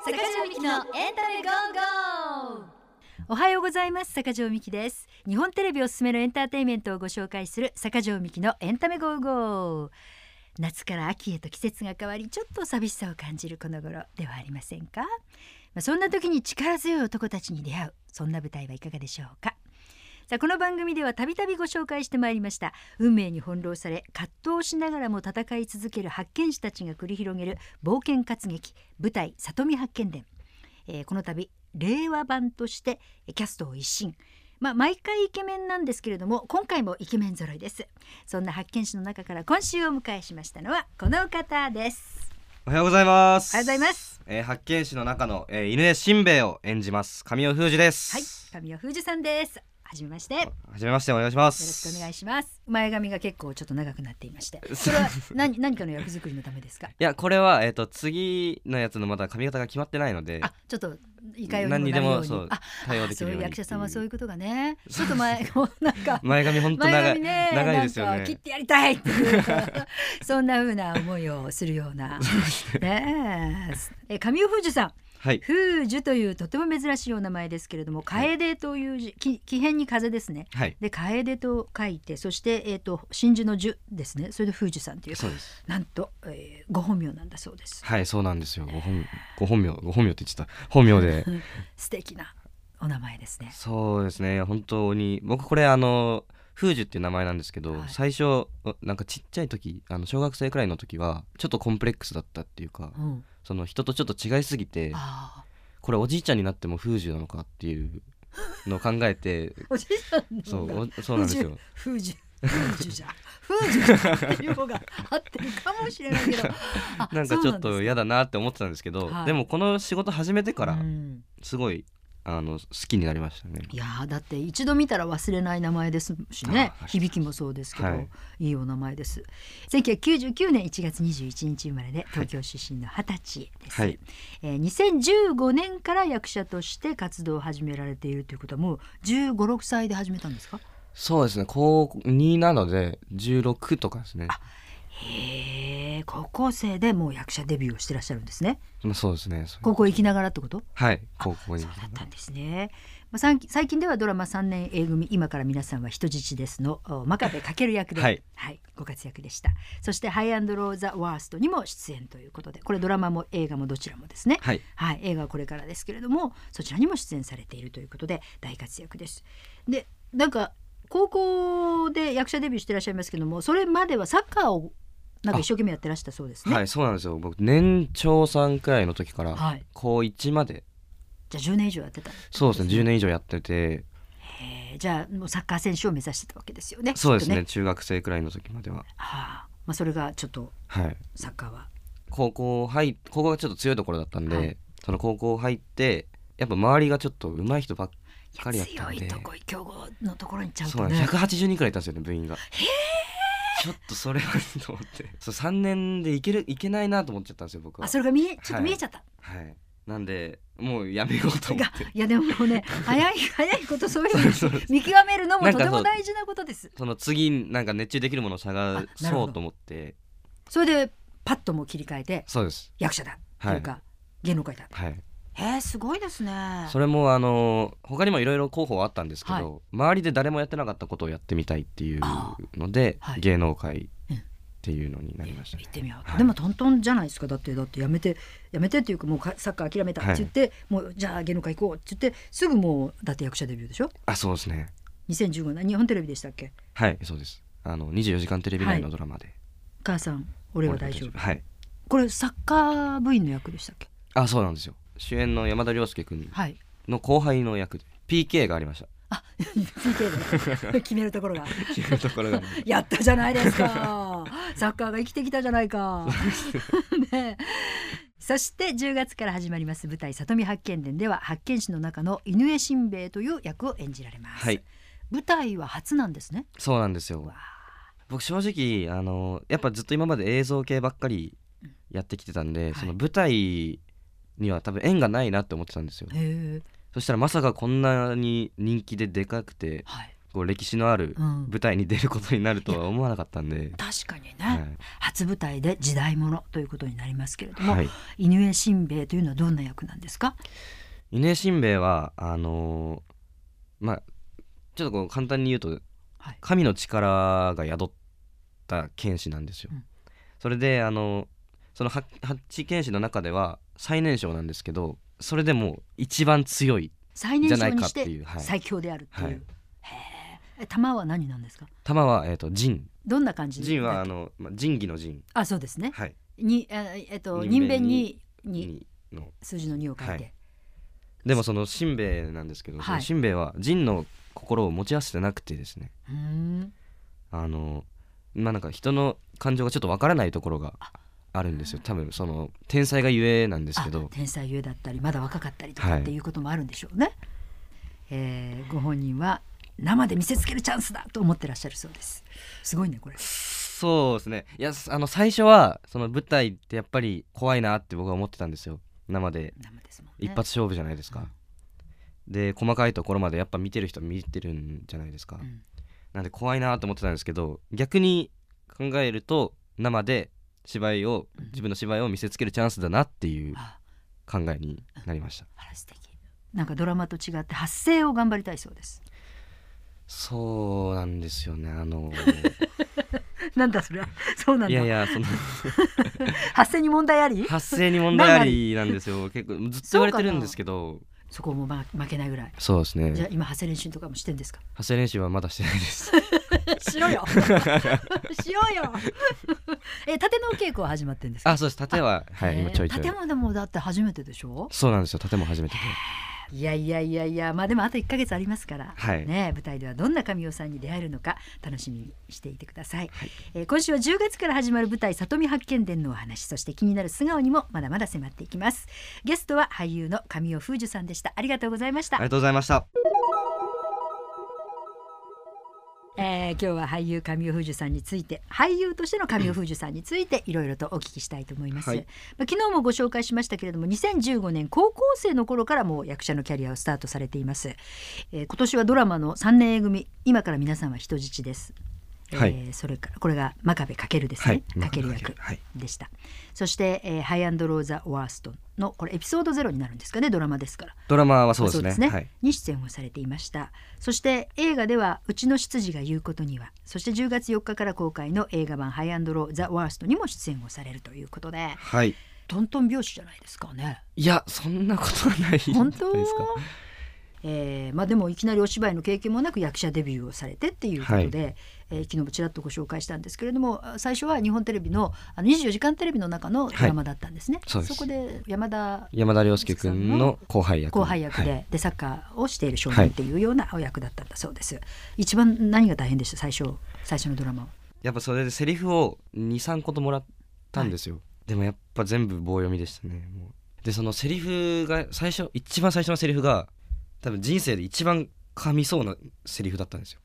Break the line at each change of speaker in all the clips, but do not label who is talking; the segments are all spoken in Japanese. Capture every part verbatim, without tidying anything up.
坂上美希のエンタメゴーゴー。
おはようございます。坂上美希です。日本テレビおすすめのエンターテインメントをご紹介する坂上美希のエンタメゴーゴー。夏から秋へと季節が変わり、ちょっと寂しさを感じるこの頃ではありませんか。まあ、そんな時に力強い男たちに出会う、そんな舞台はいかがでしょうか。さあ、この番組ではたびたびご紹介してまいりました運命に翻弄され葛藤しながらも戦い続ける発見士たちが繰り広げる冒険活劇、舞台里見八犬伝、えー、この度令和版としてキャストを一新、まあ、毎回イケメンなんですけれども、今回もイケメン揃いです。そんな発見士の中から今週お迎えしましたのはこの方です。
おはようございます。
おはようございます。
えー、発見士の中の、えー、犬江しんべヱを演じます神尾楓珠です。
はい、神尾楓珠さんです。はじめまして。は
じめまして、お願いします。
よろしくお願いします。前髪が結構ちょっと長くなっていまして、それは 何, 何かの役作りのためですか。
いや、これは、えー、と次のやつのまだ髪型が決まってないので、
あ、ちょっといかようにもなるように、
そう対応できるように。そういう
役者さんはそういうことがね、ちょっと前なんか
前髪本当長い、
前髪、ね、
長いですよね。
なんか切ってやりたいっていうそんな風な思いをするようなねえ。神尾楓珠さん、
はい、
楓珠というとても珍しいお名前ですけれども、楓という字、き木偏に風ですね、はい、で楓と書いて、そして、えー、と真珠の樹ですね、それで楓珠さんという、
そうです。
なんと、えー、ご本名なんだそうです。
はい、そうなんですよ。ご 本, ご本名ご本名って言ってた、本名で
素敵なお名前ですね。
そうですね、本当に僕これあの楓珠っていう名前なんですけど、はい、最初なんかちっちゃい時、あの小学生くらいの時はちょっとコンプレックスだったっていうか、うん、その人とちょっと違いすぎて、これおじいちゃんになっても楓珠なのかっていうのを考えて
おじいちゃんの
そうそうなんですよ。
楓珠楓珠じゃ楓珠っていう方が合ってるかもしれないけど
なんかちょっと嫌だなって思ってたんですけど、はい、でもこの仕事始めてからすごいあの好きになりましたね。
いやだって一度見たら忘れない名前ですしね、響きもそうですけど、はい、いいお名前です。せんきゅうひゃくきゅうじゅうきゅうねんいちがつにじゅういちにち生まれで東京出身のはたちです、はい、えー、にせんじゅうごねんから役者として活動を始められているということは、もうじゅうご、ろくさいで始めたんですか。
そうですね、高になのでじゅうろくとかですね。
あ、へー、高校生でもう役者デビューをしてらっしゃるんですね。
そうですね。
高校行きながらってこと。
はい、高校に。
そうだったんですね。まあ、最近ではドラマさんねん A 組今から皆さんは人質ですの真壁翔役で、はいはい、ご活躍でした。そしてハイアンドローザワーストにも出演ということで、これドラマも映画もどちらもですね、はいはい、映画はこれからですけれどもそちらにも出演されているということで大活躍です。で、なんか高校で役者デビューしてらっしゃいますけども、それまではサッカーをなんか一生懸命やってらしたそうですね。
はい、そうなんですよ。僕年長さんくらいの時から高いちまで、はい、
じゃあじゅうねん以上やってたんですね。
そうですね、じゅうねん以上やってて、
へー、じゃあもうサッカー選手を目指してたわけですよね。
そうですね、中学生くらいの時までは、は
あ、まあ、それがちょっと、はい、サッカーは
高校入高校がちょっと強いところだったんで、はい、その高校入ってやっぱ周りがちょっと上手い人ばっかりやったんで、
強いとこ強豪のところにちゃうとね、
そうひゃくはちじゅうにんくらいいたんですよね、部員が。へー、ちょっとそれはと思ってそうさんねんでいけるいけないなと思っちゃったんですよ、僕は。
あ、それが見えちょっと見えちゃった、
はい、はい、なんでもうやめようと思って。
いやでもね早い早いことそういうふうに見極めるのもとても大事なことです。
その次なんか熱中できるものを探そうと思って、
それでパッとも切り替えて、
そうです、
役者だというか、はい、芸能界だ、はい、へー、すごいですね。
それもあの他にもいろいろ候補はあったんですけど、はい、周りで誰もやってなかったことをやってみたいっていうので、はい、芸能界っていうのになりました、ね、
行ってみよう、はい、
で
もトントンじゃないですか。だってだってやめてやめてっていうかもうサッカー諦めたって言って、はい、もうじゃあ芸能界行こうって言ってすぐもうだって役者デビューでしょ。
あ、そうですね、
にせんじゅうごねん日本テレビでしたっけ。
はい、そうです。あのにじゅうよじかんテレビ内のドラマで、はい、
母さん俺は大丈夫、
はい、
これサッカー部員の役でしたっけ。
あ、そうなんですよ。主演の山田涼介君の後輩の役で ピーケー がありました。
あ、ピーケー で決めるところが
決めるところが
やったじゃないですかサッカーが生きてきたじゃないかね。そしてじゅうがつから始まります舞台里見八犬伝では発見士の中の犬江しんべヱという役を演じられます、はい、舞台は初なんですね。
そうなんですよ。僕正直あのやっぱずっと今まで映像系ばっかりやってきてたんで、うん、その舞台には多分縁がないなって思ってたんですよ。へー。そしたらまさかこんなに人気ででかくて、はい、 こう歴史のある舞台に出ることになるとは思わなかったんで、うん、
確かにね、はい、初舞台で時代物ということになりますけれども、
はい、
井上新兵衛というのはどんな役なんですか？
井上新兵衛はあのー、まあちょっとこう簡単に言うと、はい、神の力が宿った剣士なんですよ、うん、それであのその八剣士の中では最年少なんですけど、それでも一番強いじゃないかっていう、
最強であるっていう、はい、へえ。玉は何なんですか？
玉は、えー、と陣。
どんな感じ？
陣はあの、まあ、仁義の陣。
あ、そうですね、
はい、
にええっと人弁ににの数字のにを書いて、はい、
でもその新兵衛なんですけど、はい、新兵衛は仁の心を持ち合わせてなくてですね、
うーん、
あのまあなんか人の感情がちょっとわからないところがあるんですよ。多分その天才がゆえなんですけど、
天才ゆえだったりまだ若かったりとかっていうこともあるんでしょうね、はい、えー、ご本人は生で見せつけるチャンスだと思ってらっしゃるそうです。すごいねこれ。
そうですね。いやあの最初はその舞台ってやっぱり怖いなって僕は思ってたんですよ。生で
生ですもんね、
一発勝負じゃないですか、うん、で細かいところまでやっぱ見てる人見てるんじゃないですか、うん、なんで怖いなと思ってたんですけど、逆に考えると生で芝居を、うん、自分の芝居を見せつけるチャンスだなっていう考えになりました、うん、
あら素敵。なんかドラマと違って発声を頑張りたいそうです。
そうなんですよね。あの
なんだそれは。そうなんだ。
いやいやその
発声に問題あり？
発声に問題ありなんですよ。結構ずっと言われてるんですけど、
そこも、ま、負けないぐらい。
そうですね。
じゃあ今発声練習とかもしてんですか？
発声練習はまだしてないです
しろよしようよえ、盾のお稽古は始まってるんですか？
あ、そうです。盾は、はい、今ちょいちょい。
盾もでもだって初めてでしょ？
そうなんですよ。盾も初めてで。
いやいやいやいや、まあでもあといっかげつありますから、
はい、
ね、舞台ではどんな神尾さんに出会えるのか楽しみにしていてください、はい、えー、今週はじゅうがつから始まる舞台里見八犬伝のお話、そして気になる素顔にもまだまだ迫っていきます。ゲストは俳優の神尾楓珠さんでした。ありがとうございました。
ありがとうございました。
えー、今日は俳優神尾楓珠さんについて、俳優としての神尾楓珠さんについていろいろとお聞きしたいと思います、はい、まあ、昨日もご紹介しましたけれどもにせんじゅうごねん高校生の頃からもう役者のキャリアをスタートされています、えー、今年はドラマのさんねん A 組今から皆さんは人質です、はい、えー、それからこれが真壁かけるですね、かける役でした、はい、そして、えー、ハイアンドローザ・ワーストのこれエピソードゼロになるんですかね、ドラマですから。
ドラマはそうですね、
そうですね、
はい、
に出演をされていました。そして映画ではうちの執事が言うことには、そしてじゅうがつよっかから公開の映画版ハイアンドローザ・ワーストにも出演をされるということで、
はい、
トントン拍子じゃないですかね。
いやそんなことはないですか。
本当えーまあ、でもいきなりお芝居の経験もなく役者デビューをされてっていうことで、はい、えー、昨日もちらっとご紹介したんですけれども、最初は日本テレビ の, あのにじゅうよじかんテレビの中のドラマだったんですね、はい、そ, そこで山田
山田涼介君の後輩役
後輩役 で,、はい、でサッカーをしている少年っていうようなお役だったんだそうです、はい、一番何が大変でした？最初最初のドラマは。
やっぱそれでセリフを に,さん 個ともらったんですよ、はい、でもやっぱ全部棒読みでしたね。もうでそのセリフが最初一番最初のセリフが多分人生で一番噛みそうなセリフだったんですよ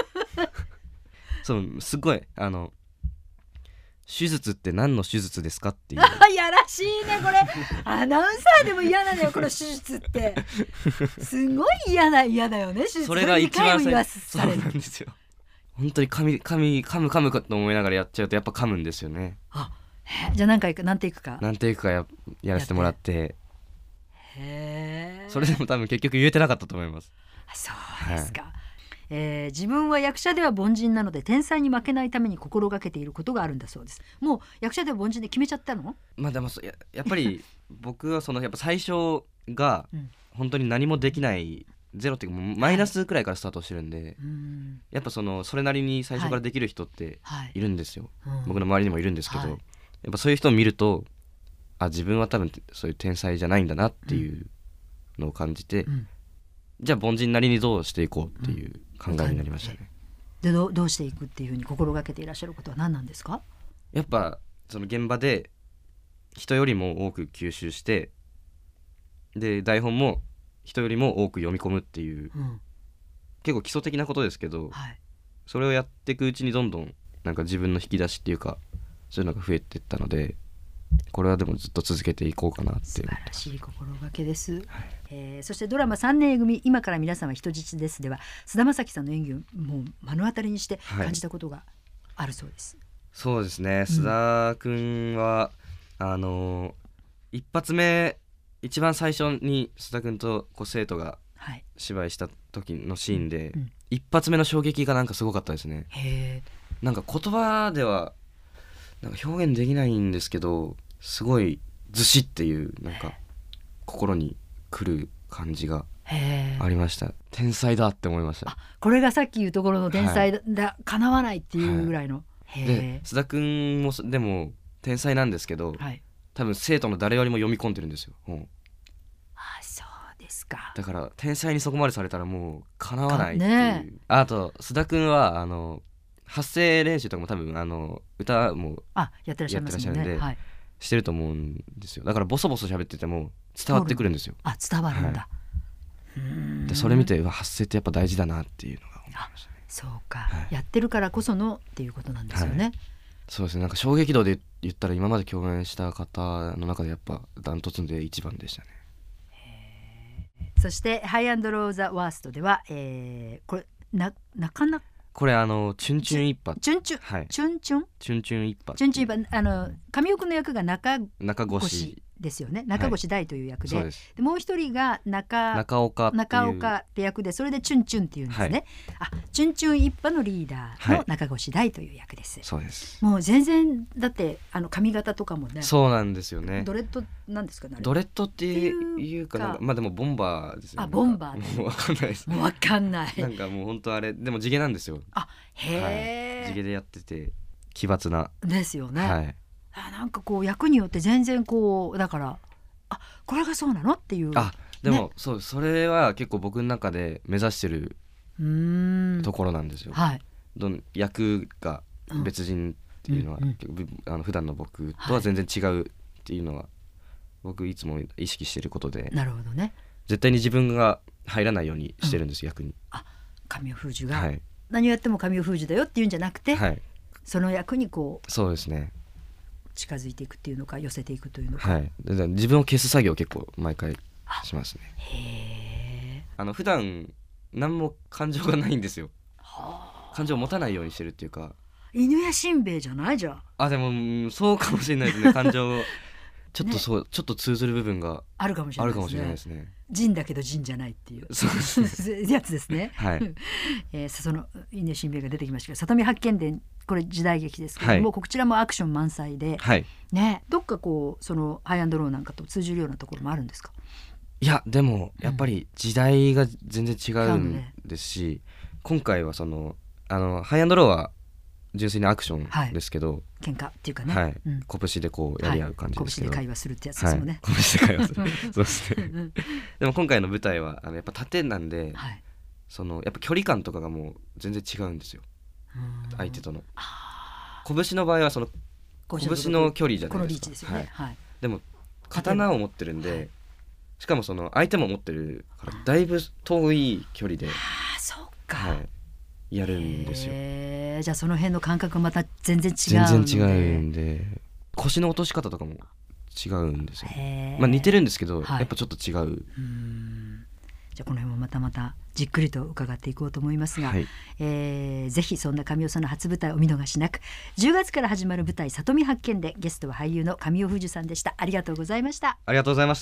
そうすごいあの手術って何の手術ですかっていう
やらしいねこれアナウンサーでも嫌なのよこの手術ってすごい嫌な嫌だよね手術。
それが一番最初そうなんですよ。本当に噛み噛み噛む噛むかと思いながらやっちゃうとやっぱ噛むんですよね。
あ、じゃあ何回か何テイクか
何テイクか や, やらせてもらって
へー、
それでも多分結局言えてなかったと思います。
そうですか、はい、えー、自分は役者では凡人なので天才に負けないために心がけていることがあるんだそうです。もう役者では凡人で決めちゃったの？
まあでも や, やっぱり僕はそのやっぱ最初が本当に何もできないゼロっていうかマイナスくらいからスタートしてるんで、はい、うんやっぱそのそれなりに最初からできる人っているんですよ、はいはい、僕の周りにもいるんですけど、はい、やっぱそういう人を見るとあ自分は多分そういう天才じゃないんだなっていうのを感じて、うん、じゃあ凡人なりにどうしていこうっていう考えになりましたね、
うん、で ど, どうしていくっていうふうに心がけていらっしゃることは何なんですか？
やっぱその現場で人よりも多く吸収してで台本も人よりも多く読み込むっていう、うん、結構基礎的なことですけど、はい、それをやっていくうちにどんどんなんか自分の引き出しっていうかそういうのが増えていったのでこれはでもずっと続けていこうかなって
素晴
いう。
らしい心がけです、はいえー、そしてドラマさんねん組今から皆さんは人質ですでは菅田将暉さんの演技をもう目の当たりにして感じたことがあるそうです、
はい、そうですね、菅田くんは、うん、あの一発目一番最初に須田君とこう生徒が芝居した時のシーンで、はいうんうん、一発目の衝撃がなんかすごかったですね。へー、なんか言葉ではなんか表現できないんですけど、すごいずしっていうなんか心に来る感じがありました。天才だって思いました。
あ、これがさっき言うところの天才だ、はい、叶わないっていうぐらいの、
はい、で須田君もでも天才なんですけど、はい、多分生徒の誰よりも読み込んでるんですよ。うん、
あ、そうですか。
だから天才にそこまでされたらもう叶わないっていう、ね、あと須田君はあの発声練習とかも多分あの歌も
やってらっしゃいますもんね、はい、
してると思うんですよ。だからボソボソ喋ってても伝わってくるんですよ。
あ、伝わるんだ、はい、う
ーんでそれ見て発声ってやっぱ大事だなっていうのが思いましたね。
そうか、はい、やってるからこそのっていうことなんですよね、はい、
そうですね。なんか衝撃度で言ったら今まで共演した方の中でやっぱダントツで一番でしたね。
そしてハイアンドローザワーストでは、えー、これななかなか
これあのチュンチュン一派
チュンチュン、はい、チュンチュン
チュンチュン一派
チュンチュン一派、あの神尾くんの役が中
中越
ですよね。中越大という役で、
はい、で
でもう一人が 中,
中岡っていう
中岡って役で、それでチュンチュンっていうんですね、はい、あ、チュンチュン一派のリーダーの中越大という役です、はい、
そうです。
もう全然だってあの髪型とかもね、
そうなんですよね。
ドレッドなんですかね、
ドレッドっていうかなんか、まあでもボンバーですよね。
あ、ボンバー、
もう分かんないです。
もう分かんない。
なんかもう本当あれでも地毛なんですよ。
あ、へえ、
はい、地毛でやってて奇抜な
ですよね、
はい、
あ、なんかこう役によって全然こうだから、あ、これがそうなのっていう。
あ、でも、ね、そうそれは結構僕の中で目指してるところなんですよ。はい、どん役が別人っていうのは、うんうんうん、あの普段の僕とは全然違うっていうのは、はい、僕いつも意識してることで。
なるほどね。
絶対に自分が入らないようにしてるんです、うん、役に。
あ、神尾楓珠が、はい、何をやっても神尾楓珠だよっていうんじゃなくて、はい、その役にこう
そうですね、
近づいていくっていうのか寄せていくというのか、
はい、自分を消す作業を結構毎回しますね。へー、あの普段何も感情がないんですよ。感情を持たないようにしてるっていうか。
犬やしんべヱじゃないじゃん。
あ、でもそうかもしれないですね。感情ちょっとそう、ね、ちょっと通ずる部分が
あるかもしれないですね。人だけど人じゃないっていう
そうですね
やつですね。はい、えー、その犬やしんべヱが出てきましたけど、里見八犬伝、これ時代劇ですけども、はい、こちらもアクション満載で、はい、ね、どっかこうそのハイアンドローなんかと通じるようなところもあるんですか？
いやでもやっぱり時代が全然違うんですし、うんね、今回はそのあのハイアンドローは純粋にアクションですけど、はい、
喧嘩っていうかね、
はい、うん、拳でこうやり合う感じですけど、
はい、拳で会話するってやつですもんね、
はい、拳で会話するそうですねでも今回の舞台はあのやっぱ縦なんで、はい、そのやっぱ距離感とかがもう全然違うんですよ、相手との。拳の場合はその拳の距離じゃないですか、このリーチですよね、はいはい、でも刀を持ってるんで、はい、しかもその相手も持ってるからだいぶ遠い距離で、
あ、そうか、
はい、やるんですよ。
じゃあその辺の感覚また全然違う
ので、全然違うんで、腰の落とし方とかも違うんですよ、まあ、似てるんですけど、はい、やっぱちょっと違う。うー
ん、じゃあこの辺もまたまたじっくりと伺っていこうと思いますが、はい、えー、ぜひそんな神尾さんの初舞台をお見逃しなく。じゅうがつから始まる舞台里見八犬伝、ゲストは俳優の神尾楓珠さんでした。ありがとうございました。
ありがとうございました。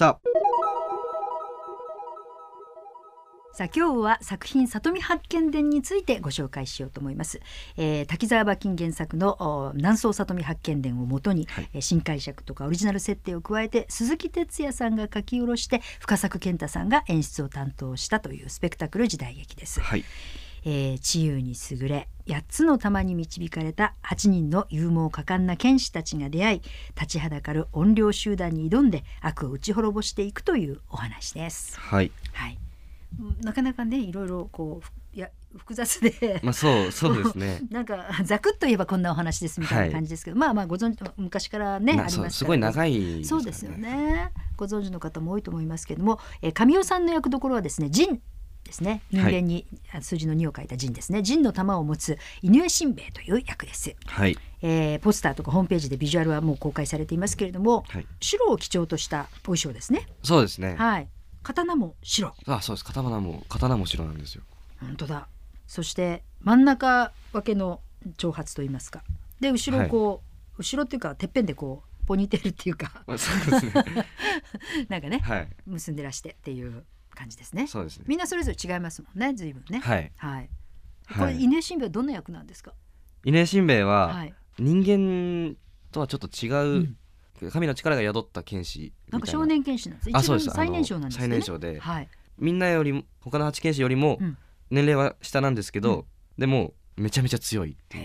さあ今日は作品里見八犬伝についてご紹介しようと思います、えー、滝沢馬琴原作の南総里見八犬伝をもとに、はい、新解釈とかオリジナル設定を加えて鈴木哲也さんが書き下ろして深作健太さんが演出を担当したというスペクタクル時代劇です、はい、えー、知優に優れやっつの玉に導かれたはちにんの勇猛果敢な剣士たちが出会い、立ちはだかる怨霊集団に挑んで悪を打ち滅ぼしていくというお話です。はい、はい、なかなかねいろいろこういや複雑で、
まあ、そうそうですね
なんかざくっと言えばこんなお話ですみたいな感じですけど、はい、まあまあご存知昔からねありますから、ね、
すごい長いですからね。
そうですよね、ご存知の方も多いと思いますけども、えー、神尾さんの役どころはですね、陣ですね。人間に数字のにを書いた仁ですね。仁の玉を持つ井上新兵衛という役です、
はい。
えー、ポスターとかホームページでビジュアルはもう公開されていますけれども、はい、白を基調としたお衣装ですね。
そうですね、
はい、刀も白。
あ、そうです。刀も刀も白なんですよ。
本当だ。そして真ん中分けの長髪といいますか、で後ろこう、はい、後ろっていうかてっぺんでこうポニーテールっていうか、
まあ、そうですね
なんかね、
はい、
結んでらしてっていう感じですね。
そうですね。
みんなそれぞれ違いますもんね、随分ね。
はい、
はい、これ井上新兵衛はどんな役なんですか？
井上新兵衛は、はい、人間とはちょっと違う、うん、神の力が宿った剣士みたいな。なんか
少年剣士なんです。一番最年少なんですね。
最年少で、
はい、
みんなよりも他の八剣士よりも年齢は下なんですけど、うん、でもめちゃめちゃ強いっていう。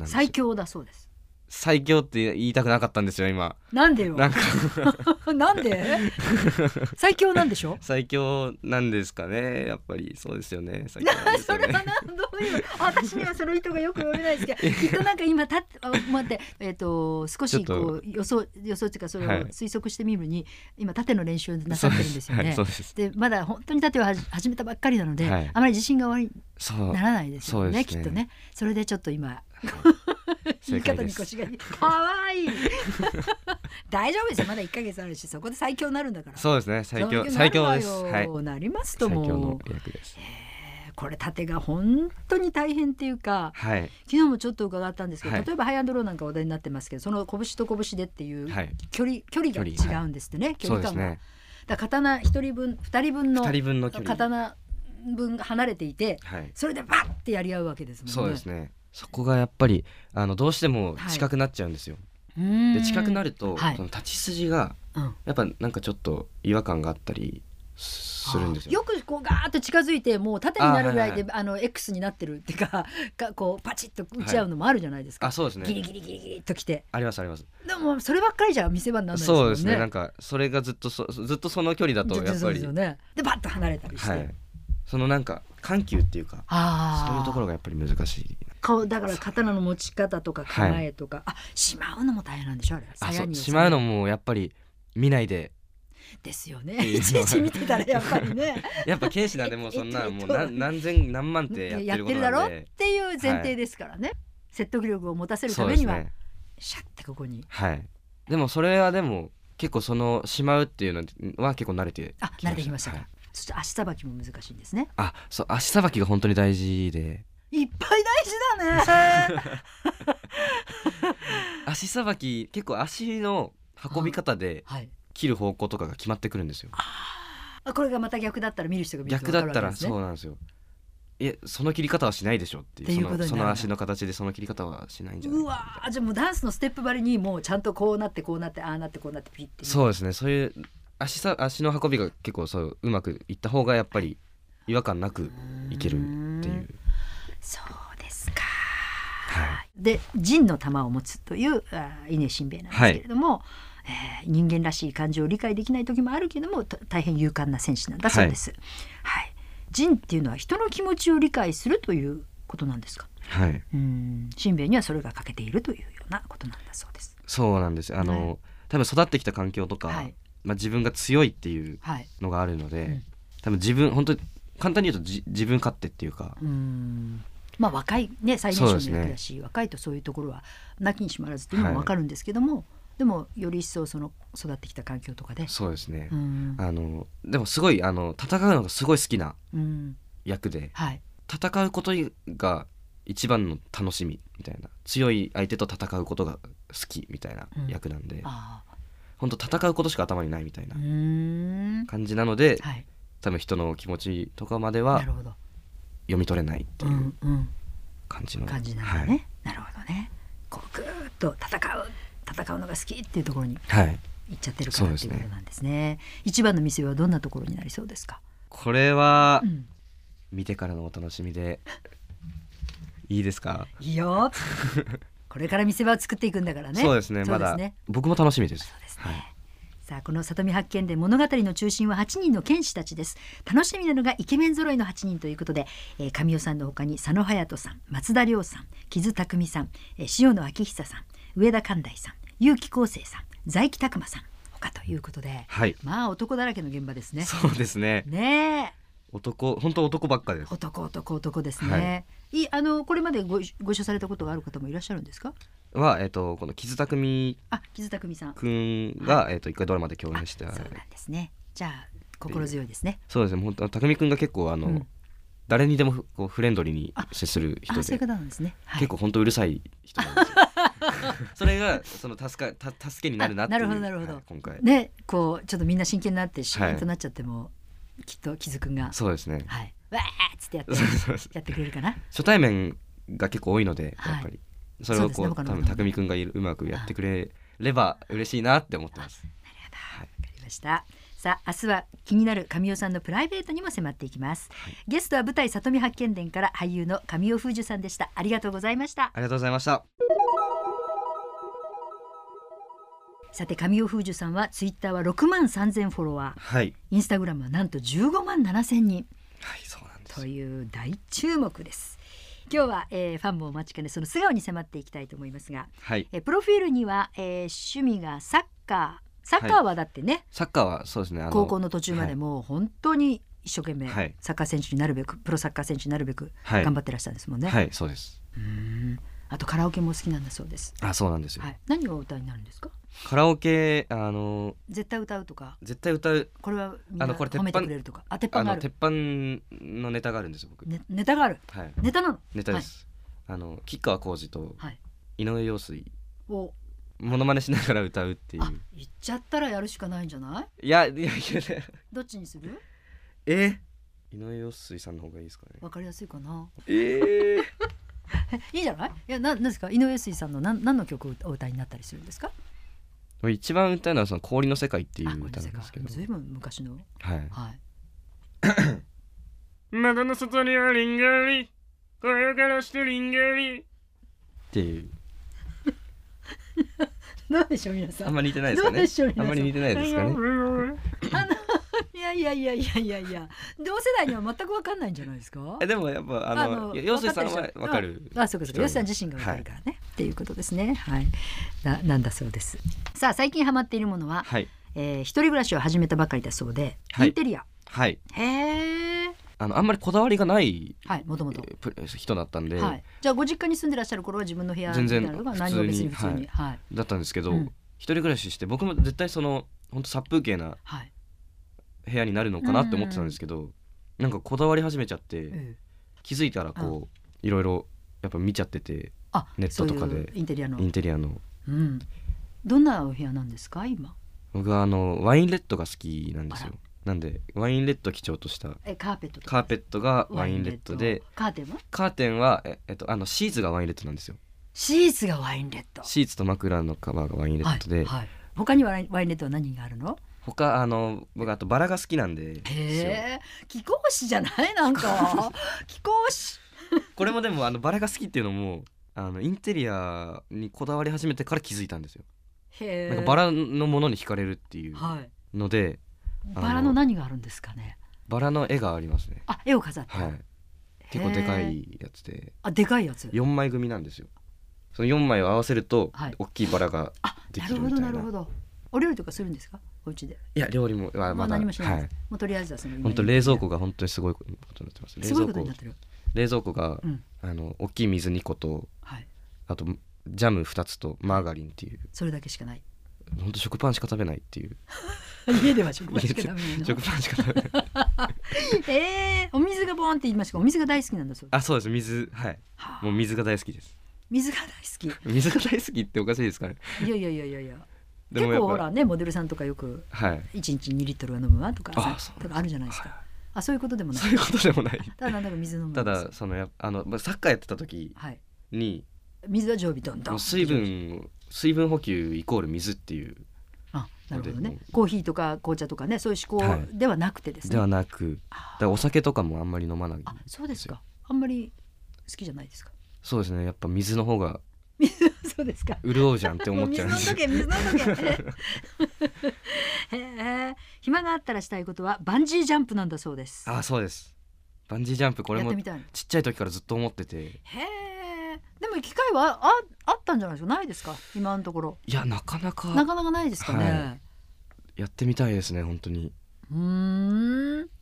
最強だそうです。
最強って言いたくなかったんですよ今。
なんでよ。なんかなんで最強なんでしょ。
最強なんですかね、やっぱりそうですよね。最強なんですよね。
それは何どういう私にはその意図がよく読めないですけどきっとなんか今たって待って、えー、と少しこう予想予想っていうかそれを推測してみるに、はい、今縦の練習なさってるんですよね。
そうです、
でまだ本当に縦を始めたばっかりなので、はい、あまり自信が悪いならないですよ ね, ねきっとね。それでちょっと今言い方に腰がかわいい大丈夫ですよ、まだいっかげつあるし、そこで最強になるんだから。
そうですね、最強最強です、
はい、なりますとも
最強の役です。
これ盾が本当に大変っていうか、はい、昨日もちょっと伺ったんですけど、はい、例えばハイアンドローなんか話題になってますけど、その拳と拳でっていう距離、はい、距離が違うんですってね、はい、距離感が、ね、だから刀ひとりぶんふたりぶんの刀分が離れていて、はい、それでバッてやり合うわけですもんね。
そうですね、そこがやっぱりあのどうしても近くなっちゃうんですよ、はい、で近くなると、はい、その立ち筋がやっぱなんかちょっと違和感があったりするんですよ。
よくこうガーッと近づいてもう縦になるぐらいで あ,、はいはい、あの X になってるっていうかこうパチッと打ち合うのもあるじゃないですか、
はい、あそうですね、
ギリギリギリギリっときて
ありますあります。
でもそればっかりじゃ見せ場にならないですよね。
そうですね、なんかそれがずっと そ, ずっとその距離だとやっぱり
そうですよね。でバッと離れたりして、はい、
そのなんか緩急っていうか、あそういうところがやっぱり難しい。
顔だから刀の持ち方とか構えとか、はい、あしまうのも大変なんでしょあれ。
あそうしまうのもやっぱり見ないで
ですよね。いちいち見てたらやっぱりね
やっぱ剣士なんでもうそんなもう 何, 何千何万ってやってることなんで
やってるだろっていう前提ですからね、はい、説得力を持たせるためには、ね、シャッてここに、
はい、でもそれはでも結構そのしまうっていうのは結構慣れて
あ慣れてきましたか、はい、そして足さばきも難しいんですね。
あそう足さばきが本当に大事で
いっぱい大事だね
足さばき結構足の運び方で切る方向とかが決まってくるんですよ。
あこれがまた逆だったら見る人が見ると分かるわけですね。
逆だったらそうなんですよ。えその切り方はしないでしょっていう、っていうことになるんだ。その、その足の形でその切り方はしないんじゃないか。
うわじゃあもうダンスのステップばりにもうちゃんとこうなってこうなってああなってこうなってピッて。
そうですね、そういう足さ足の運びが結構そううまくいった方がやっぱり違和感なくいけるっていう。
そうですか、
はい、
で仁の玉を持つという井上新兵衛なんですけれども、はいえー、人間らしい感情を理解できない時もあるけども大変勇敢な戦士なんだそうです、はいはい、仁っていうのは人の気持ちを理解するということなんですか。
はい、
うん新兵衛にはそれが欠けているというようなことなんだそうです。
そうなんです。あの、はい、多分育ってきた環境とか、はいまあ、自分が強いっていうのがあるので、はいうん、多分自分本当に簡単に言うとじ自分勝手っていうか
うんまあ若いね最年少の役だし、ね、若いとそういうところはなきにしもあらずっていうのも分かるんですけども、はい、でもより一層その育ってきた環境とかで
そうですねあのでもすごいあの戦うのがすごい好きな役で、はい、戦うことが一番の楽しみみたいな強い相手と戦うことが好きみたいな役なんで、うん、あ本当戦うことしか頭にないみたいな感じなので、はい、多分人の気持ちとかまでは読み取れないっていう感じの、
うんうん、感じなんだね、はい、なるほどね。こうぐーっと戦う戦うのが好きっていうところに行っちゃってるから、はい、っていうことなんですね。一番の見せ場はどんなところになりそうですか。
これは、うん、見てからのお楽しみでいいですか。
いいよこれから見せ場を作っていくんだからね。
そうですね、まだ僕も楽しみです。
そうですね、はい、さあこの里見八犬伝物語の中心ははちにんの剣士たちです。楽しみなのがイケメン揃いのはちにんということで、えー、神尾さんの他に佐野勇人さん、松田亮さん、木津匠さん、えー、塩野昭久さん、上田寛大さん、結城康生さん、財木拓磨さん他ということで、はい、まあ男だらけの現場ですね。
そうですね。
ね
男本当男ばっかです。
男男男ですね、はい、いあのこれまでごご一緒されたことがある方もいらっしゃるんですか？
は、えー、とこの木津匠
あ木津匠さん
くんが、はい、えー、と一回ドラマで共演して、
そうなんですね。じゃあ心強いですね。
そうですね、本当匠くんが結構あの、うん、誰にでもこうフレンドリーに接する人で、
ああそういう方なんですね、はい、
結構本当うるさい人なんですよそれがその助かた助けになるなっていう。
なるほどなるほど、はい、
今回
ねこうちょっとみんな真剣になってシーンとなっちゃっても、はい、きっと木津くんが
そうですね、
はい、わーっつってやってやってくれるかな。
初対面が結構多いので、やっぱり、はい、それをこう、
ね、
多分匠くんがうまくやってくれれば嬉しいなって思ってます。
なるほど、はい、分かりました。さあ明日は気になる神尾さんのプライベートにも迫っていきます、はい、ゲストは舞台里見八犬伝から俳優の神尾楓珠さんでした。ありがとうございました。
ありがとうございました。
さて神尾楓珠さんはツイッターはろくまんさんぜんフォロワー、
はい、
インスタグラムはなんとじゅうごまんななせんにん、
はい、そうなんです。
という大注目です。今日は、えー、ファンもお待ちかねその素顔に迫っていきたいと思いますが、
はい、
えー、プロフィールには、えー、趣味がサッカーサッカーはだってね、はい、
サッカーはそうですね、あの
高校の途中までもう本当に一生懸命、
はい、
サッカー選手になるべくプロサッカー選手になるべく頑張ってらっしゃるんですもんね。
はい、はい、そうです。
うーん、あとカラオケも好きなんだそうです。
あ、そうなんですよ、
はい、何を歌いになるんですか？
カラオケ、あの
絶対歌うとか
絶対歌う、
これはみんな褒めてくれるとか、あ、鉄板がある、
あの鉄板のネタがあるんですよ僕、
ね、ネタがある、
はい、
ネタなの
ネタです、はい、あの吉川晃司と井上陽水
を
モノマネしながら歌うっていう。
あ、言っちゃったらやるしかないんじゃない？
いやいやいや
どっちにする？
え井上陽水さんの方がいいですかね。
わかりやすいかな。
えー、
いいじゃない？いや、な、なんですか？井上陽水さんの何、何の曲をお歌いになったりするんですか？
一番歌うのはその氷の世界っていう歌なんですけど、
ずいぶん昔の、
はい、
はい
窓の外にはリンガリ声からしてリンガリっていう
どうでしょう皆さん。
あんまり似てないですかね。
どうでしょう皆さん。
あんまり似てないですかね。
あのいやいやいやいやいやいや、同世代には全く分かんないんじゃないですか。
えでもやっぱあの陽水さんは分かる。
あ、そうかそうか。陽水さん自身が分かるからね、はい、っていうことですね。はい。な、なんだそうです。さあ最近ハマっているものは、はい、えー、一人暮らしを始めたばかりだそうで、はい、インテリア。はい。へえ。
あのあんまりこだわりがない、
はい、もともと
人だったんで、
はい、じゃあご実家に住んでらっしゃる頃は自分の部屋みたいなのが何も別に普通に、
はいはい、だったんですけど、うん、一人暮らしして僕も絶対その本当殺風景な部屋になるのかなって思ってたんですけど、うんうん、なんかこだわり始めちゃって、うん、気づいたらこういろいろやっぱ見ちゃってて、ネットとかで
インテリアの、
インテリアの、
うん、どんなお部屋なんですか今？
僕はあのワインレッドが好きなんですよ。なんでワインレッド基調とした
えカーペットとか
カーペットがワインレッドで、
カーテンは
カーテンはえ、えっと、あのシーツがワインレッドなんですよ。
シーツがワインレッド、
シーツと枕のカバーがワインレッドで、はいはい、
他にはワインレッドは何があるの？
他あの僕あとバラが好きなんで。へ
え、貴公子じゃないなんか貴公子
これもでもあのバラが好きっていうのもあのインテリアにこだわり始めてから気づいたんですよ。へえ、なんかバラのものに惹かれるっていうので、はい、
バラの何があるんですかね？
バラの絵がありますね。
あ、絵を飾って、
はい、結構でかいやつで、
あ、でかいやつ
よんまい組なんですよ。そのよんまいを合わせると、はい、大きいバラができるみたいな。
なるほどなるほど。お料理とかするんですかお家で？い
や料理も、まあ、
まあ、何もしないです、はい、もうとりあえずはその
本当冷蔵庫が本当にすごいことになってます。
すごいことになってる。
冷蔵庫が、うん、あの大きい水にこと、はい、あとジャムふたつとマーガリンっていう、
それだけしかない。
本当食パンしか食べないっていう
家では食パンしか食べないの？
食パンしか食べない
えー、お水がボーンって言いましたが、お水が大好きなんだそうです。
あ、そうです、水、はい、はあ、もう水が大好きです。
水が大好き
水が大好きっておかしいですかね。
いやいやいやいやいや結構ほらね、モデルさんとかよくいちにちにリットルは飲むわとかさ、はい、とかあるじゃないですか、はい、あ、そういうことでもない。
そういうことでもない。
ただなんだか水飲む。
ただそのやあのサッカーやってた時に、
はい、水は常備どんどん
水分水分補給イコール水っていう。
あ、なるほどね。コーヒーとか紅茶とかね、そういう思考ではなくてですね、
はい、ではなく、だからお酒とかもあんまり飲まない。
あ、そうですか。あんまり好きじゃないですか？
そうですね、やっぱ水の方が
そうですか。
潤うじゃんって思っちゃうんです。
水飲んどけ水飲んどけへえ、暇があったらしたいことはバンジージャンプなんだそうです。
あ、そうです。バンジージャンプ、これもちっちゃい時からずっと思ってて。へ
え、でも機会は あ, あったんじゃないですか？ないですか今のところ？
いや、なかなか
なかなかないですかね、はい、
やってみたいですね本当に。
うーん、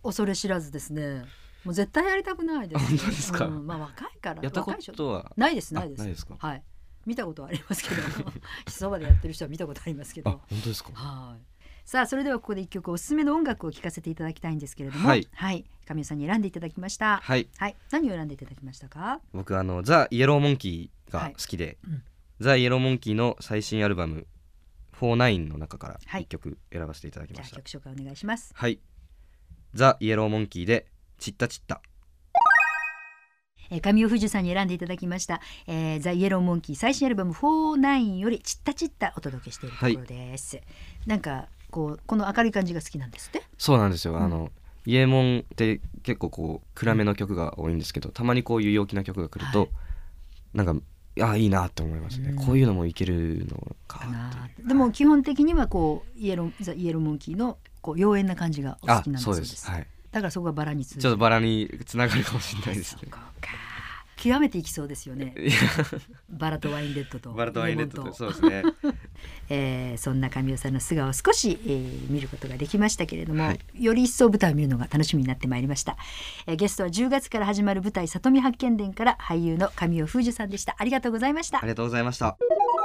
恐れ知らずですね。もう絶対やりたくないです。
本当ですか、
うん、まあ若いから。
やったことは
ないですないです。
ないですか。
はい、見たことはありますけどそばでやってる人は見たことありますけど。
あ、本当ですか。
はい。さあそれではここで一曲おすすめの音楽を聴かせていただきたいんですけれども、
はい、
はい、神尾さんに選んでいただきました。
はい、
はい、何を選んでいただきましたか。
僕あのザ・イエローモンキーが好きで、はいうん、ザ・イエローモンキーの最新アルバムフォーナインの中から一曲選ばせていただきました。
はい、じゃあ曲紹介お願いします。
はい、ザ・イエローモンキーでチッタチッタ。
えー、神尾富士さんに選んでいただきました、えー、ザ・イエローモンキー最新アルバムフォーナインよりチッタチッタお届けしているところです、はい、なんかこうこの明るい感じが好きなんですって。
そうなんですよ、うん、あのイエモンって結構こう暗めの曲が多いんですけど、たまにこういう陽気な曲が来ると、はい、なんかあいいなって思いますね、うん、こういうのもいけるのかっていう。
でも基本的にはこうイエローザ・イエローモンキーのこう妖艶な感じがお好きなんだそうです。
あ、そうです、はい、
だからそこがバラにつ
ちょっとバラにつながるかもしれないですね。
そこか極めていきそうですよねバラとワインレッドと
バラとワインレッドとそうですね、
えー、そんな神尾さんの素顔を少し、えー、見ることができましたけれども、はい、より一層舞台を見るのが楽しみになってまいりました、えー、ゲストはじゅうがつから始まる舞台里見八犬伝から俳優の神尾楓珠さんでした。ありがとうございました。
ありがとうございました。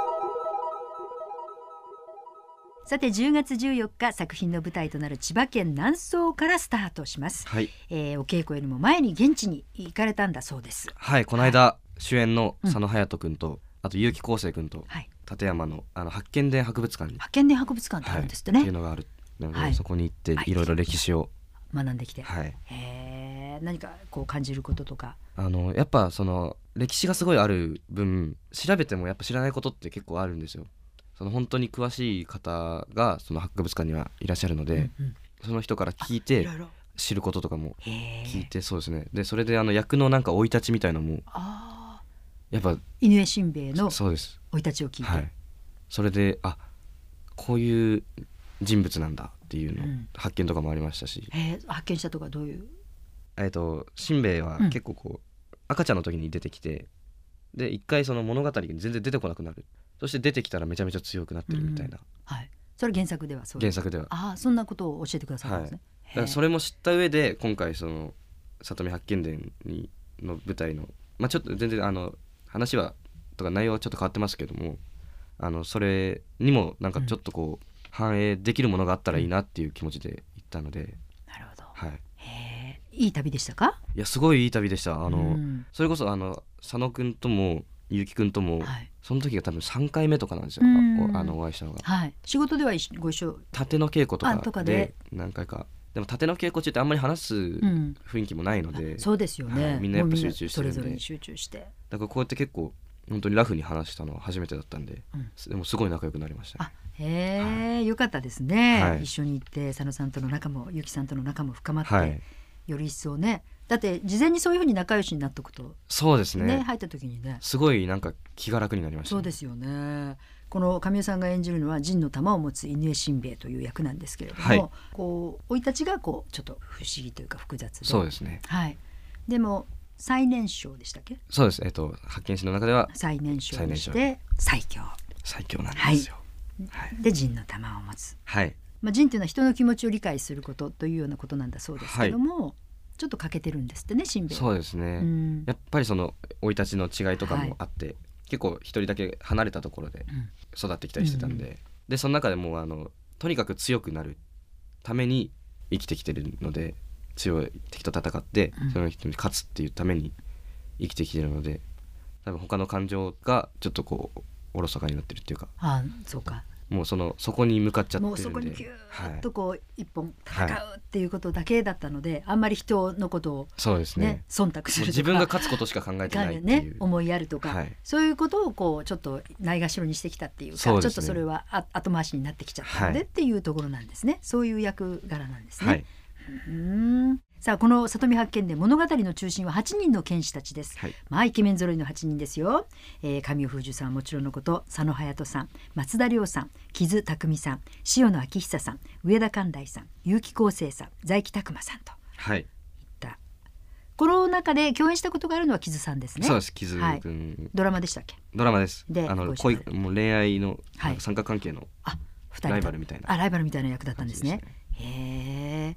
さてじゅうがつじゅうよっか作品の舞台となる千葉県南総からスタートします、
はい
えー、お稽古よりも前に現地に行かれたんだそうです。
はい、この間、はい、主演の佐野勇斗くんと、うん、あと結城康生くんと、はい、立山 の, あの八犬伝博物館に
八犬伝博物館ってあるんですってね、
はい、っていうのがあるので、はい、そこに行っていろいろ歴史を
学んできて、
はい、
へ何かこう感じることとか。
あのやっぱその歴史がすごいある分調べてもやっぱ知らないことって結構あるんですよ。その本当に詳しい方がその博物館にはいらっしゃるので、うんうん、その人から聞いて知ることとかも聞いて、そうですね。でそれであの役のなんか生い立ちみたいなのも
あ
やっぱ
井上新兵衛の
そうです
生い立ちを聞いて、
はい、それであこういう人物なんだっていうの、うん、発見とかもありましたし、
えー、発見したとかどういう。
えーと新兵衛は結構こう、うん、赤ちゃんの時に出てきて、で一回その物語に全然出てこなくなる。そして出てきたらめちゃめちゃ強くなってるみたいな、
うんはい、それ原作ではそう
原作では
あそんなことを教えてくださるんですね、
はい、だからそれも知った上で今回その里見八犬伝にの舞台の、まあ、ちょっと全然あの話はとか内容はちょっと変わってますけども、あのそれにもなんかちょっとこう、うん、反映できるものがあったらいいなっていう気持ちで行ったので、
なるほど、
はい、
へいい旅でしたか。
いやすごいいい旅でした。あの、うん、それこそあの佐野くんとも結城くんとも、はい、その時が多分さんかいめとかなんですよ、あのお会いしたのが、
はい、仕事ではご一緒
盾の稽古とか で, とかで何回か。でも盾の稽古中ってあんまり話す雰囲気もないので、
うん、そうですよね、
はい、みんなやっぱ集中してるんで
それぞれに集中して
だからこうやって結構本当にラフに話したのは初めてだったんで、うん、でもすごい仲良くなりました、ね、
あへえ、はい、よかったですね、はい、一緒に行って佐野さんとの仲も結城さんとの仲も深まって、はい、より一層ね。だって事前にそういう風に仲良しになっとくと、
そうです ね,
ね入った時にね
すごいなんか気が楽になりました、ね、
そうですよね。この神尾さんが演じるのは陣の玉を持つ井上新兵衛という役なんですけれども、はい、こう生い立ちがこうちょっと不思議というか複雑で、
そうですね、
はい、でも最年少でしたっけ。
そうです、えっと八犬士の中では
最年少にして最強
最強なんですよ、
はいはい、で陣の玉を持つ、
はい
まあ、陣というのは人の気持ちを理解することというようなことなんだそうですけども、はい、ちょっと欠けてるんですってね新兵衛。
そうですね、うん、やっぱりその生い立ちの違いとかもあって、はい、結構一人だけ離れたところで育ってきたりしてたんで、うん、でその中でもあのとにかく強くなるために生きてきてるので、強い敵と戦って、うん、その人に勝つっていうために生きてきてるので、多分他の感情がちょっとこうおろそかになってるっていうか、
ああそうか、
もうそのそこに向かっちゃってるんで、
もうそこにピューッとこう、はい、一本戦うっていうことだけだったので、はい、あんまり人のことを、ね、
そうですね、
忖度するとか
自分が勝つことしか考えてないっていう、
ね、思いやるとか、はい、そういうことをこうちょっとないがしろにしてきたっていうか、
そうですね、
ちょっとそれは後回しになってきちゃったので、はい、っていうところなんですね。そういう役柄なんですね、はい、うーん。さあこの里見八犬伝物語の中心ははちにんの剣士たちです、はい、まあイケメン揃いのはちにんですよ、えー、神尾楓珠さんはもちろんのこと佐野勇斗さん、松田涼さん、木津匠さん、塩野昭久さん、上田寛大さん、結城康生さん、財木拓磨さんと、
はい、
いったこの中で共演したことがあるのは木津さんですね。
そうです、木津君、はい、
ドラマでしたっけ。
ドラマです。
で
あの恋もう恋愛の三角関係のライバルみたいな、
あライバルみたいな役だったんですね。へえ。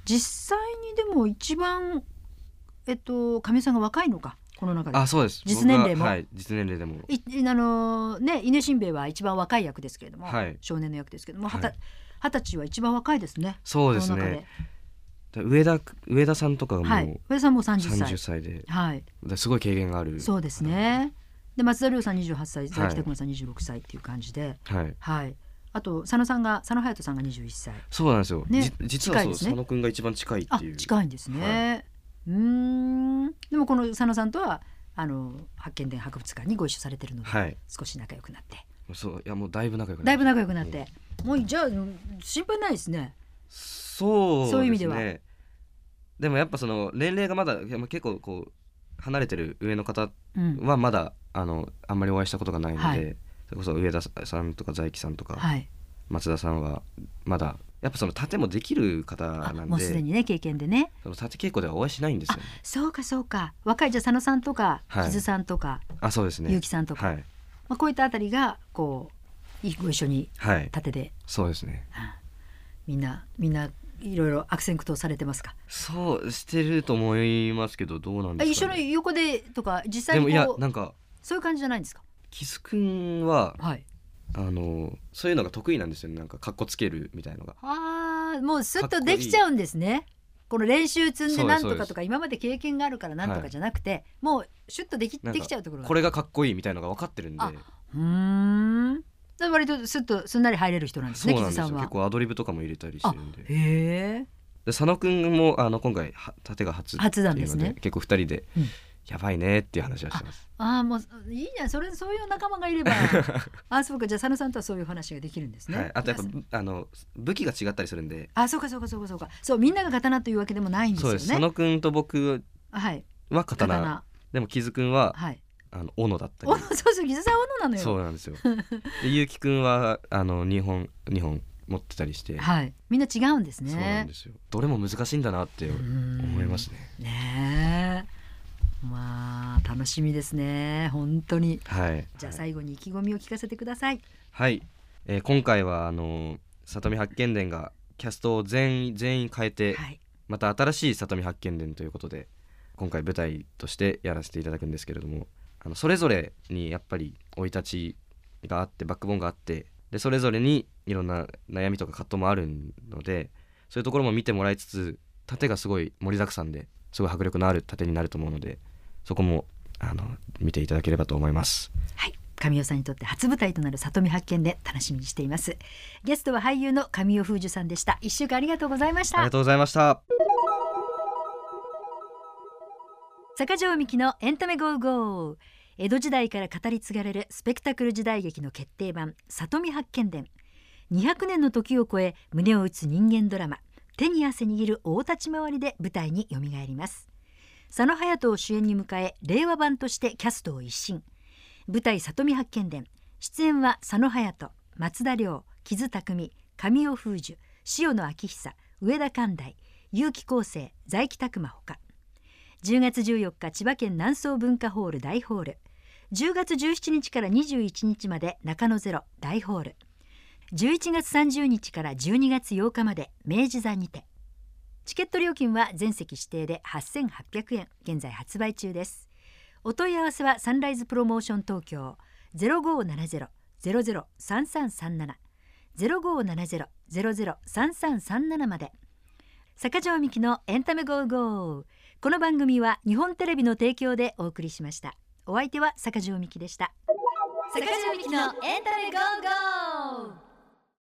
実際にでも一番えっと神尾さんが若いのかこの中で。
あ、そうです。
実年齢も、
はい、実年齢でも
いあのね稲新兵衛は一番若い役ですけれども、
はい、
少年の役ですけども、
はい、
二十歳は一番若いですね。
そうですね。上田上田さんとかがもう、はい、
上田さんもさんじゅっさい、
さんじゅっさいで、
はい、
すごい経験がある。
そうですね。で松田凌さんにじゅうはっさい、佐々木拓磨さんにじゅうろくさいっていう感じで、
はい
はい、あと佐野さんが佐野勇斗さんがにじゅういっさい。
そうなんですよ、ね、実はそう、ね、佐野くんが一番近いっていう。
あ、近いんですね、はい、うーん。でもこの佐野さんとはあの発見伝博物館にご一緒されてるので、はい、少し仲良くなって。
そう、いやもうだいぶ仲良くなって
だいぶ仲良くなって、うん、もうじゃあ心配ないですね。
そうですね。
そういう意味では
でもやっぱその年齢がまだ結構こう離れてる上の方はまだ、うん、あのあんまりお会いしたことがないので、はい、それこそ上田さんとか財木さんとか、はい、松田さんはまだやっぱその盾もできる方なんで、
もうすでにね経験でね、
その盾稽古ではお会いしないんですよ、ね、
そうかそうか。若いじゃあ佐野さんとか木津さんとか、
はい、あ、そうですね、
結城さんとか、はい、まあ、こういったあたりがこうご一緒に盾で、はい、
そうですね、
はあ、みんなみんないろいろ悪戦苦闘されてますか。
そうしてると思いますけど、どうなんですかね。
一緒の横でとか実際にこう、
でもいやなんか
そういう感じじゃないんですか。
木津くんは、
はい、
あのそういうのが得意なんですよね。なんかカッコつけるみたいのが。
ああ、もうスッとできちゃうんですね。この練習積んでなんとかとか今まで経験があるからなんとかじゃなくて、はい、もうシュッとでき、できちゃうところが
これがかっこいいみたいのが分かってるんで。
うーん、割とスッとすんなり入れる人なんですね。
そうなんですよ。
木津さんは
結構アドリブとかも入れたりしてるんで。
へえ。
で佐野くんもあの今回盾が初っていうので、
初なんですね。
結構ふたりで、うん、やばいねっていう話はしてます。
ああ、もういいじゃん、それそういう仲間がいればあ、そうか。じゃあ佐野さんとはそういう話ができるんですね、
はい、あとやっぱあの武器が違ったりするんで。
あ、そうかそうかそうかそうか。そう、みんなが刀というわけでもないんですよね。
そうです。佐野くんと僕は刀、はい、でも木津くんは、はい、あの斧だったり。
そうそう、木津さんは斧なのよ。
そうなんですよで結城くんはあのにほんにほん持ってたりして、
はい、みんな違うんですね。
そうなんですよ。どれも難しいんだなって思いますね。
ねえ、まあ楽しみですね本当に、
はい、
じゃあ最後に意気込みを聞かせてください。
はい、えー、今回はあの里見八犬伝がキャストを全員全員変えて、はい、また新しい里見八犬伝ということで今回舞台としてやらせていただくんですけれども、あのそれぞれにやっぱり生い立ちがあってバックボーンがあって、でそれぞれにいろんな悩みとか葛藤もあるので、そういうところも見てもらいつつ、盾がすごい盛りだくさんですごい迫力のある盾になると思うので、そこもあの見ていただければと思います。
はい、神尾さんにとって初舞台となる里見八犬伝、楽しみにしています。ゲストは俳優の神尾楓珠さんでした。一週間ありがとうございました。
ありがとうございました。
坂上美希のエンタメゴーゴー。江戸時代から語り継がれるスペクタクル時代劇の決定版里見八犬伝。にひゃくねんの時を超え胸を打つ人間ドラマ、手に汗握る大立ち回りで舞台によみがえります。佐野勇斗を主演に迎え令和版としてキャストを一新。舞台里見八犬伝、出演は佐野勇斗、松田凌、木津匠、神尾楓珠、塩野昭久、上田寛大、結城康生、財木拓磨ほか。じゅうがつじゅうよっか千葉県南総文化ホール大ホール、じゅうがつじゅうしちにちからにじゅういちにちまで中野ゼロ大ホール、じゅういちがつさんじゅうにちからじゅうにがつようかまで明治座にて。チケット料金は全席指定ではっせんはっぴゃくえん、現在発売中です。お問い合わせはサンライズプロモーション東京 ゼロごーななゼロ ゼロゼロ さんさんさんなな ゼロごーななゼロ ゼロゼロ さんさんさんななまで。坂上美希のエンタメゴーゴー。この番組は日本テレビの提供でお送りしました。お相手は坂上美希でした。
坂上美希のエンタメゴーゴー。